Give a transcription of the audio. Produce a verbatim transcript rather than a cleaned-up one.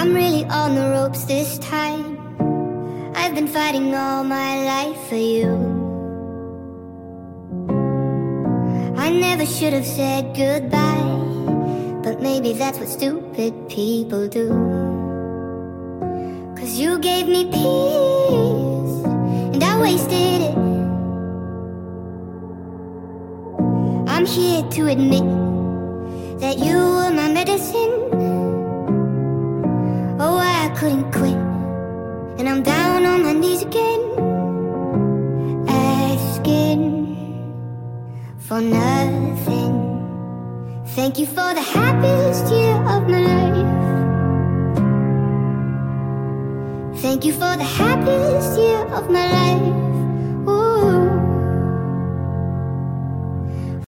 I'm really on the ropes this time. I've been fighting all my life for you. I never should have said goodbye, but maybe that's what stupid people do. Cause you gave me peace, and I wasted it. I'm here to admit that you were my medicine. Oh, I couldn't quit, and I'm down on my knees again, asking for nothing. Thank you for the happiest year of my life. Thank you for the happiest year of my life.